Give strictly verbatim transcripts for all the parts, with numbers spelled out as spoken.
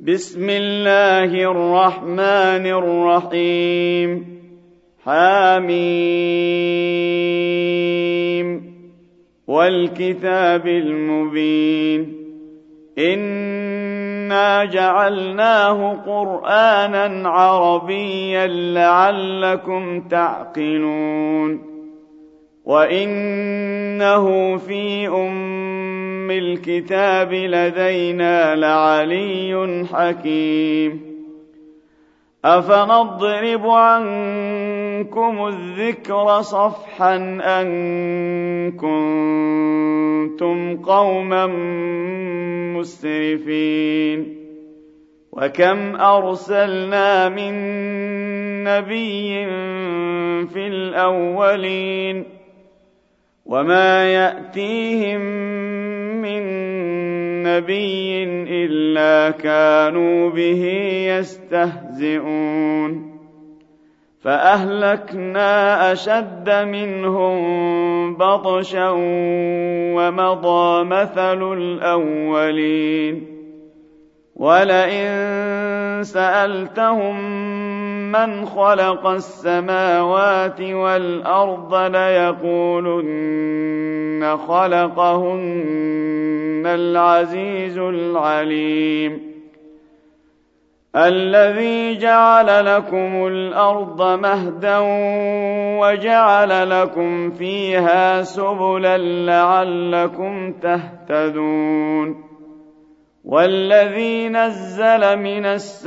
بسم الله الرحمن الرحيم حميم والكتاب المبين إنا جعلناه قرآنا عربيا لعلكم تعقلون وإنه في أم الكتاب لدينا لعلي حكيم أفنضرب عنكم الذكر صفحا أن كنتم قوما مسرفين وكم أرسلنا من نبي في الأولين وما يأتيهم من نبي إلا كانوا به يستهزئون فأهلكنا أشد منهم بطشا ومضى مثل الأولين ولئن سألتهم من خلق السماوات والأرض ليقولن خلقهن العزيز العليم الذي جعل لكم الأرض مهدا وجعل لكم فيها سبلا لعلكم تهتدون والذي نزل من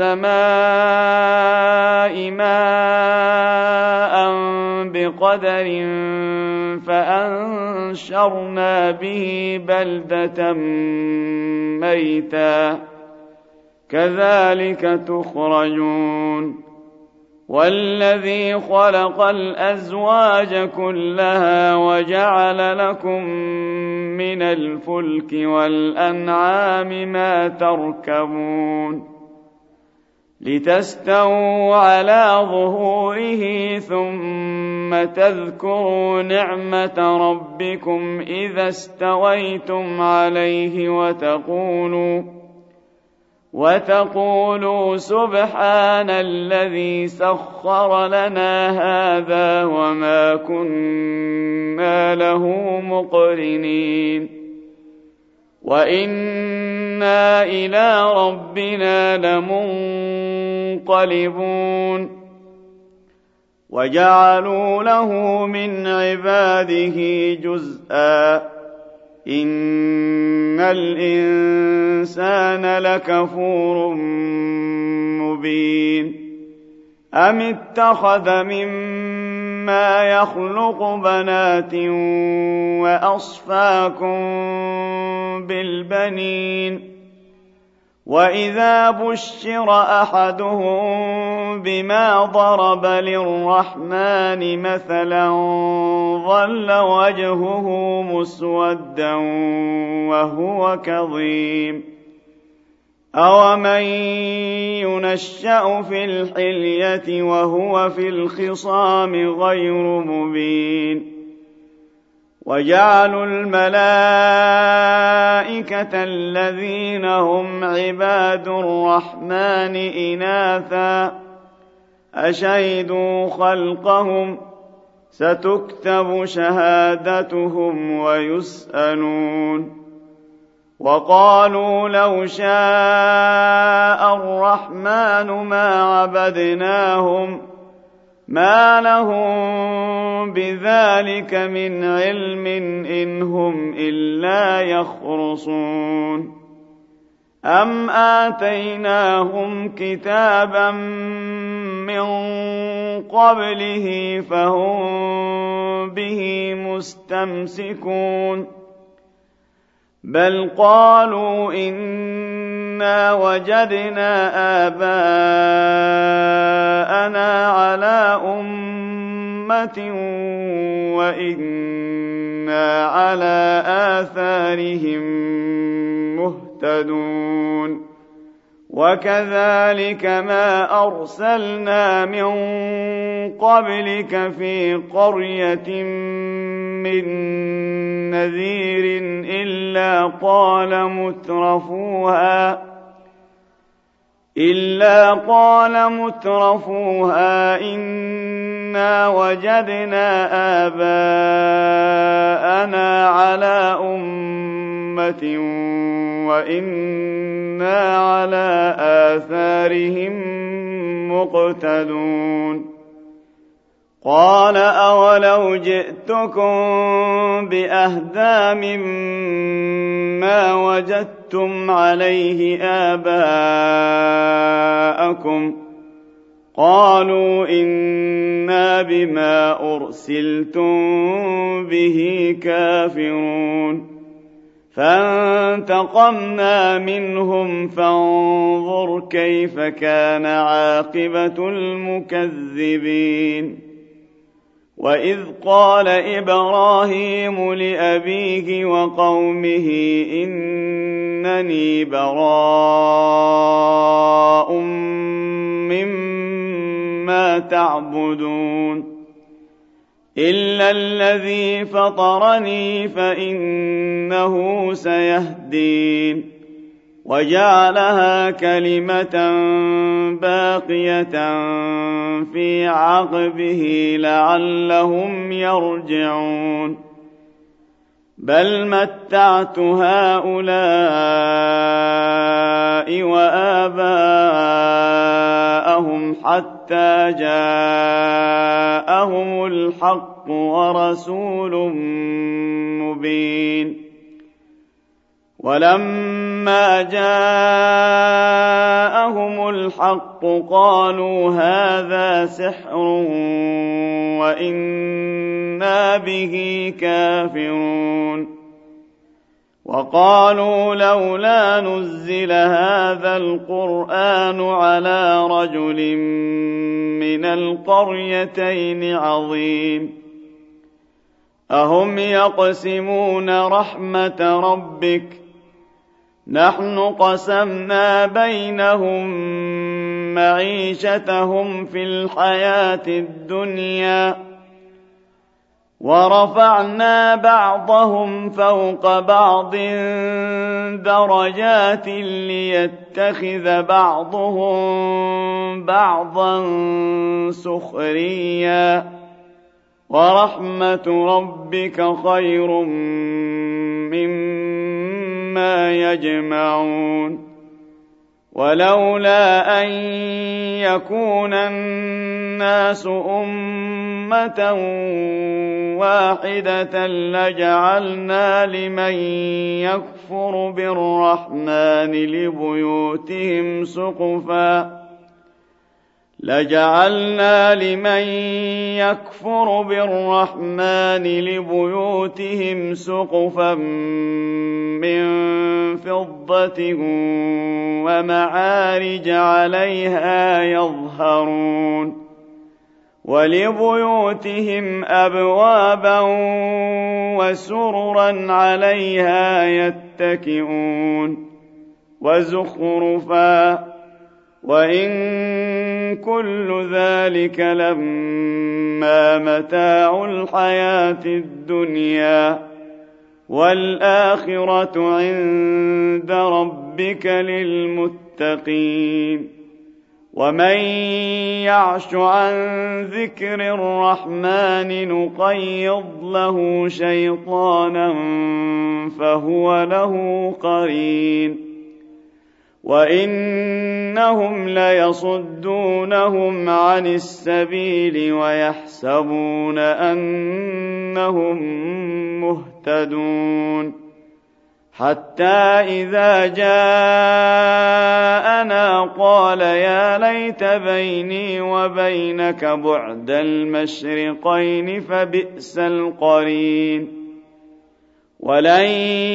السماء ماء بقدر فأنشرنا به بلدة ميتا كذلك تخرجون والذي خلق الأزواج كلها وجعل لكم من الفلك والأنعام ما تركبون لتستووا على ظهوره ثم تذكروا نعمة ربكم إذا استويتم عليه وتقولوا وتقولوا سبحان الذي سخر لنا هذا وما كنا له مقرنين وإنا إلى ربنا لمنقلبون وجعلوا له من عباده جزءا إن الإنسان لكفور مبين أم اتخذ مما يخلق بنات وأصفاكم بالبنين وإذا بشر أحدهم بما ضرب للرحمن مثلا ظل وجهه مسودا وهو كظيم أومن ينشأ في الحلية وهو في الخصام غير مبين وجعلوا الملائكة الذين هم عباد الرحمن إناثا أشهدوا خلقهم ستكتب شهادتهم ويسألون وقالوا لو شاء الرحمن ما عبدناهم ما لهم بذلك من علم إن هم إلا يخرصون أم آتيناهم كتابا من قبله فهم به مستمسكون بل قالوا إنا وجدنا آباءنا على أمة وإنا على آثارهم مهتدون وكذلك ما أرسلنا من قبلك في قرية من نذير إلا قال مترفوها إلا قال مترفوها إنا وجدنا آباءنا على أمة وإنا على آثارهم مقتدون قال أولو جئتكم بأهدى مما وجدتم عليه آباءكم قالوا إنا بما أرسلتم به كافرون فانتقمنا منهم فانظر كيف كان عاقبة المكذبين وإذ قال إبراهيم لأبيه وقومه إنني براء مما تعبدون إلا الذي فطرني فإنه سيهدين وجعلها كلمة باقية في عقبه لعلهم يرجعون بل متعت هؤلاء وآباءهم حتى جاءهم الحق ورسول مبين ولما جاءهم الحق قالوا هذا سحر وإنا به كافرون وقالوا لولا نزل هذا القرآن على رجل من القريتين عظيم أهم يقسمون رحمة ربك نحن قسمنا بينهم معيشتهم في الحياة الدنيا ورفعنا بعضهم فوق بعض درجات ليتخذ بعضهم بعضا سخريا ورحمة ربك خير مما يجمعون ولولا أن يكون الناس أمة واحدة لجعلنا لمن يكفر بالرحمن لبيوتهم سقفا لجعلنا لمن يكفر بالرحمن لبيوتهم سقفا من فضة ومعارج عليها يظهرون ولبيوتهم أبوابا وسررا عليها يتكئون وزخرفا وإن كل ذلك لما متاع الحياة الدنيا والآخرة عند ربك للمتقين ومن يعش عن ذكر الرحمن نقيض له شيطانا فهو له قرين وإنهم ليصدونهم عن السبيل ويحسبون أنهم مهتدون حتى إذا جاءنا قال يا ليت بيني وبينك بعد المشرقين فبئس القرين ولن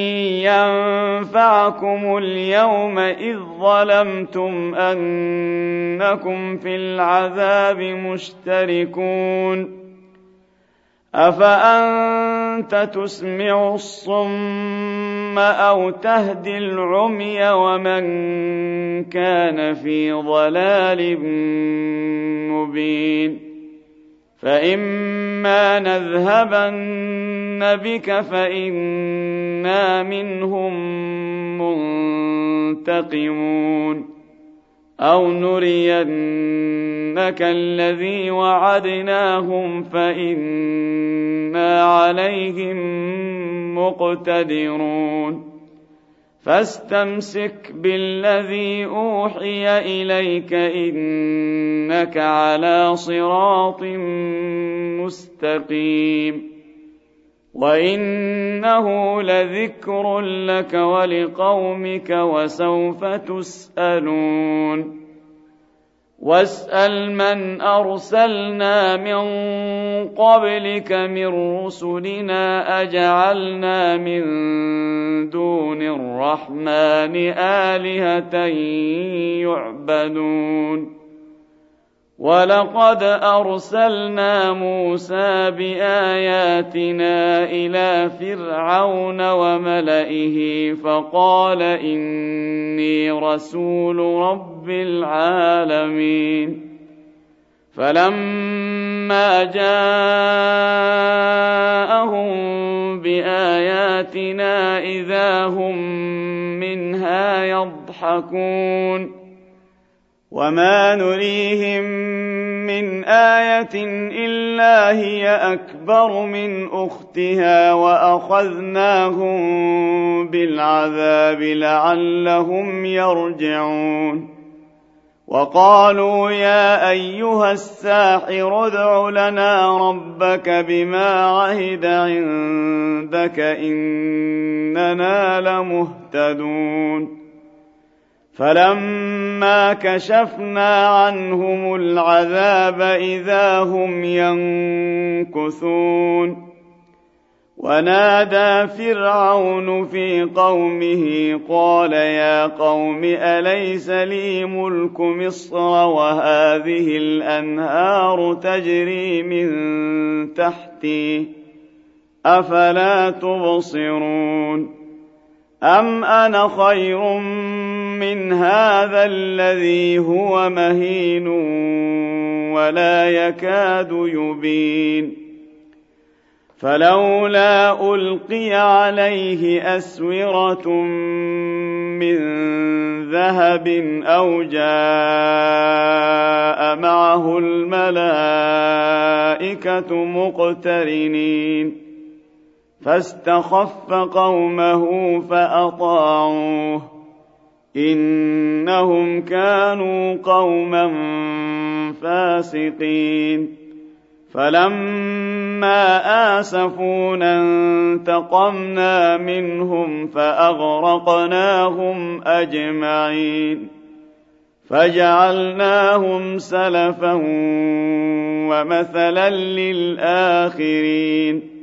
ينفعكم اليوم إذ ظلمتم أنكم في العذاب مشتركون أفأنت تسمع الصم أو تهدي العمي ومن كان في ضلال مبين فإما نذهبن بك فإنا منهم منتقمون أو نرينك الذي وعدناهم فإنا عليهم مقتدرون فاستمسك بالذي أوحي إليك إنك على صراط مستقيم وإنه لذكر لك ولقومك وسوف تسألون واسأل من أرسلنا من قبلك من رسلنا أجعلنا من دون الرحمن آلهة يعبدون ولقد أرسلنا موسى بآياتنا إلى فرعون وملئه فقال إني رسول رب العالمين فلما جاءهم بآياتنا إذا هم منها يضحكون وما نريهم من آية إلا هي أكبر من أختها وأخذناهم بالعذاب لعلهم يرجعون وقالوا يا أيها الساحر ادع لنا ربك بما عهد عندك إننا لمهتدون فلما كشفنا عنهم العذاب إذا هم ينكثون ونادى فرعون في قومه قال يا قوم أليس لي ملك مصر وهذه الأنهار تجري من تحتي أفلا تبصرون أم أنا خير من هذا الذي هو مهين ولا يكاد يبين فلولا ألقي عليه أسورة من ذهب أو جاء معه الملائكة مقترنين فاستخف قومه فأطاعوه إنهم كانوا قوما فاسقين فلما آسفونا انتقمنا منهم فأغرقناهم أجمعين فجعلناهم سلفا ومثلا للآخرين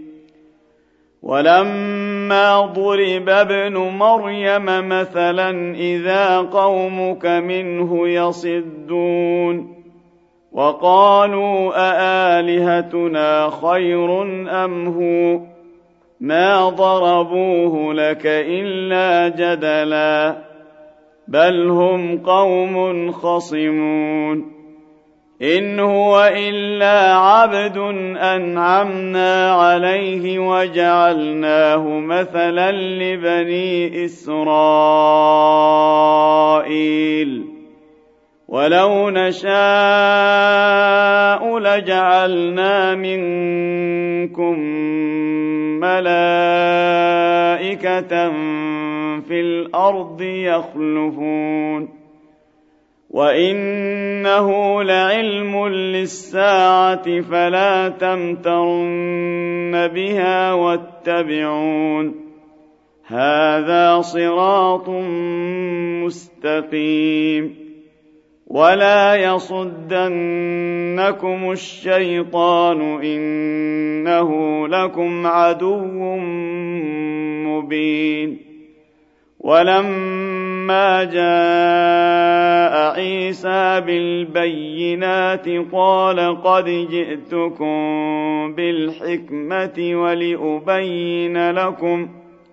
ولما ضرب ابن مريم مثلا إذا قومك منه يصدون وقالوا أآلهتنا خير أم هو ما ضربوه لك إلا جدلا بل هم قوم خصمون إن هو إلا عبد أنعمنا عليه وجعلناه مثلا لبني إسرائيل ولو نشاء لجعلنا منكم ملائكة في الأرض يخلفون وإنه لعلم للساعة فلا تمترن بها واتبعون هذا صراط مستقيم ولا يصدنكم الشيطان إنه لكم عدو مبين ولما جاء عيسى بالبينات قال قد جئتكم بالحكمة ولأبين لكم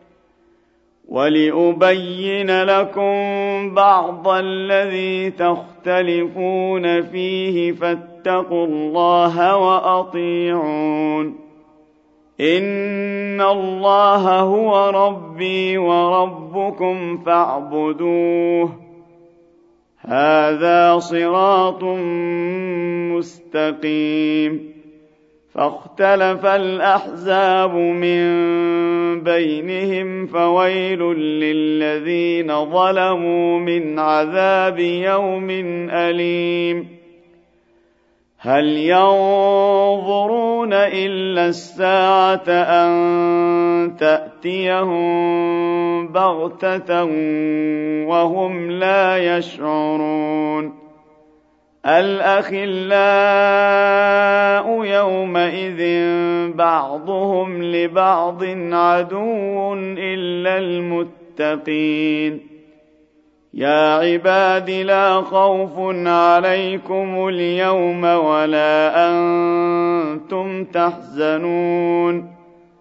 ولأبين لكم بعض الذي تختلفون فيه فاتقوا الله وأطيعون إن الله هو ربي وربكم فاعبدوه هذا صراط مستقيم فاختلف الأحزاب من بينهم فويل للذين ظلموا من عذاب يوم أليم هل ينظرون إلا الساعة أن تأتيهم بغتة وهم لا يشعرون الأخلاء يومئذ بعضهم لبعض عدو إلا المتقين يا عباد لا خوف عليكم اليوم ولا أنتم تحزنون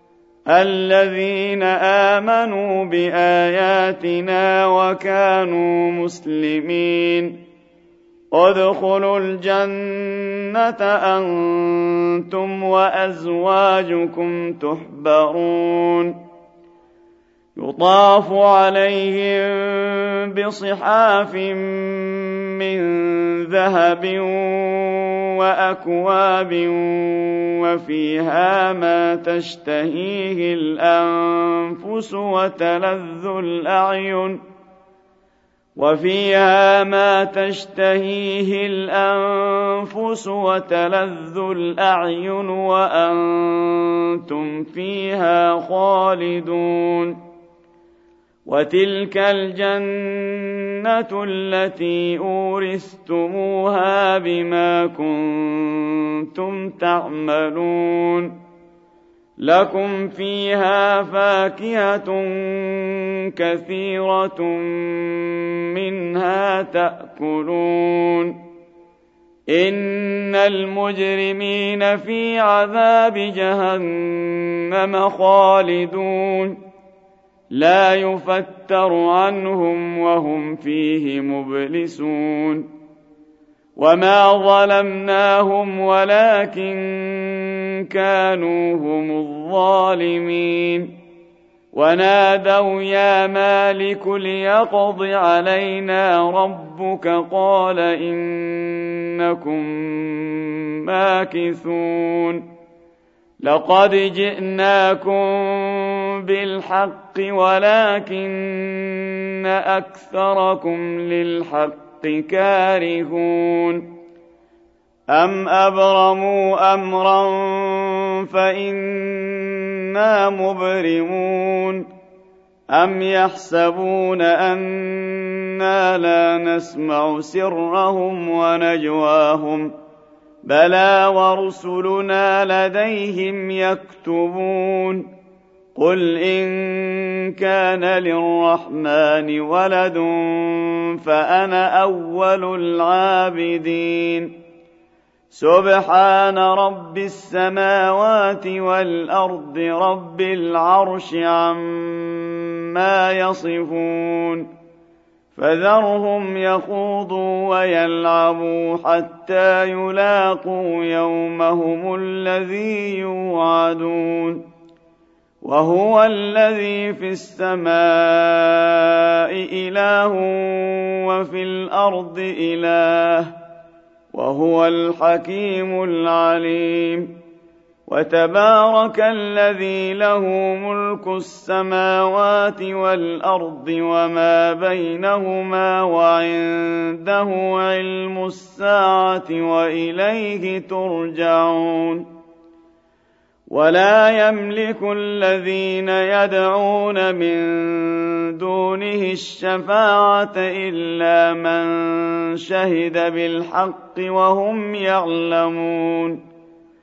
الذين آمنوا بآياتنا وكانوا مسلمين ادخلوا الجنة أنتم وأزواجكم تحبرون يطاف عليهم بصحاف من ذهب وأكواب وفيها ما تشتهيه الأنفس وتلذ الأعين وفيها ما تشتهيه الأنفس وتلذ الأعين وأنتم فيها خالدون وتلك الجنة التي أورثتموها بما كنتم تعملون لكم فيها فاكهة كثيرة منها تأكلون إن المجرمين في عذاب جهنم خالدون لا يفتر عنهم وهم فيه مبلسون وما ظلمناهم ولكن كانوا هم الظالمين ونادوا يا مالك ليقض علينا ربك قال إنكم ماكثون لقد جئناكم بالحق ولكن أكثركم للحق كارهون أم أبرموا أمرا فإنا مبرمون أم يحسبون أنا لا نسمع سرهم ونجواهم بلى ورسلنا لديهم يكتبون قل إن كان للرحمن ولد فأنا أول العابدين سبحان رب السماوات والأرض رب العرش عما يصفون فذرهم يخوضوا ويلعبوا حتى يلاقوا يومهم الذي يوعدون وهو الذي في السماء إله وفي الأرض إله وهو الحكيم العليم وتبارك الذي له ملك السماوات والأرض وما بينهما وعنده علم الساعة وإليه ترجعون ولا يملك الذين يدعون من دونه الشفاعة إلا من شهد بالحق وهم يعلمون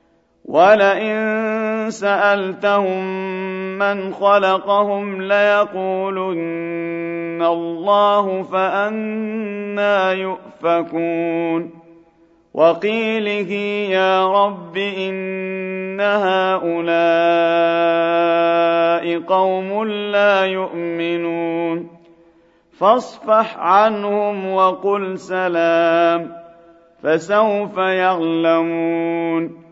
ولئن سألتهم من خلقهم ليقولن الله فأنى يؤفكون وقيله يا رب إن هؤلاء قوم لا يؤمنون فاصفح عنهم وقل سلام فسوف يعلمون